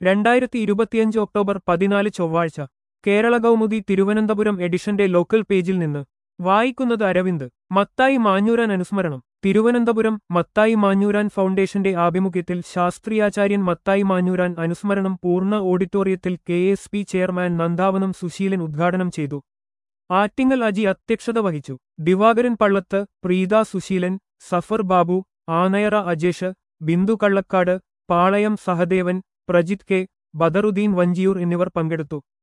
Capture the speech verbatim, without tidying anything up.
രണ്ടായിരത്തി ഇരുപത്തിയഞ്ച് ഒക്ടോബർ പതിനാല് ചൊവ്വാഴ്ച കേരള കൗമുദി തിരുവനന്തപുരം എഡിഷന്റെ ലോക്കൽ പേജിൽ നിന്ന് വായിക്കുന്നത് അരവിന്ദ്. മത്തായി മാഞ്ഞൂരാൻ അനുസ്മരണം. തിരുവനന്തപുരം മത്തായി മാഞ്ഞൂരാൻ ഫൗണ്ടേഷന്റെ ആഭിമുഖ്യത്തിൽ ശാസ്ത്രിയാചാര്യൻ മത്തായി മാഞ്ഞൂരാൻ അനുസ്മരണം പൂർണ്ണ ഓഡിറ്റോറിയത്തിൽ K S P chairman Nandavanam Susheelan ഉദ്ഘാടനം ചെയ്തു. ആറ്റിങ്ങൽ അജി അധ്യക്ഷത വഹിച്ചു. ദിവാകരൻ പള്ളത്ത്, പ്രീത സുശീലൻ, സഫർ ബാബു, ആനയറ അജേഷ്, ബിന്ദു കള്ളക്കാട്, പാളയം സഹദേവൻ, പ്രജിത് കെ, ബദറുദ്ദീൻ വഞ്ചിയൂർ എന്നിവർ പങ്കെടുത്തു.